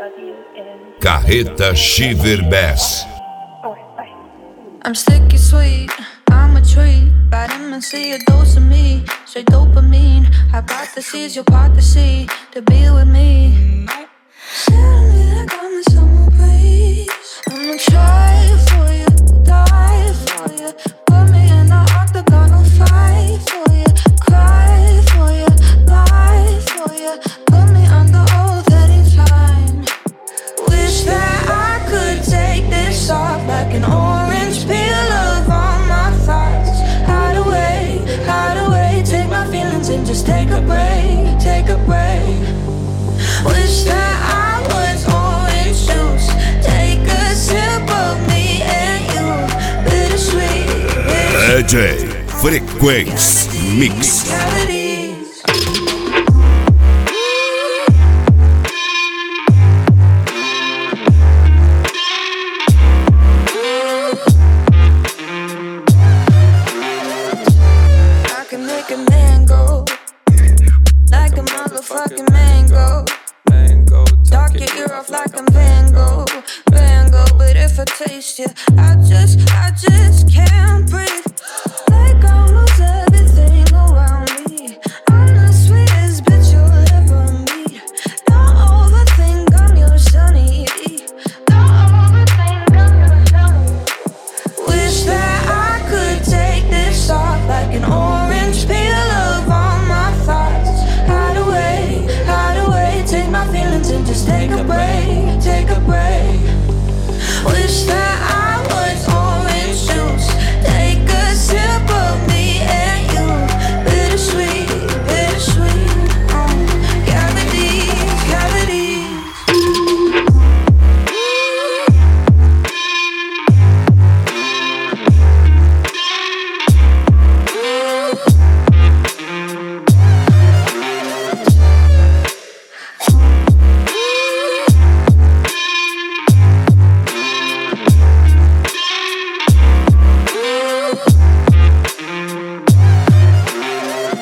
Carreta Shiver Bass. I'm sticky sweet, I'm a treat. Vitamin C, a dose of me. Straight dopamine. Hypotheses, you're part to see. To be with me. Tell me that got me summer breeze. I'ma try for you, die for you. Put me in the octagon, I'll fight for you. Cry for you, lie for you. Put me under oath anytime. Wish that I could take this off like an orange peel of all my thoughts. Hide away, take my feelings and just take a break, take a break. Wish that I was orange juice. Take a sip of me and you. Bittersweet, DJ Frequência Mix. I can make a man go like a motherfucking mango. Talk your ear off like I'm Van Gogh. But if I taste you, I just can't breathe.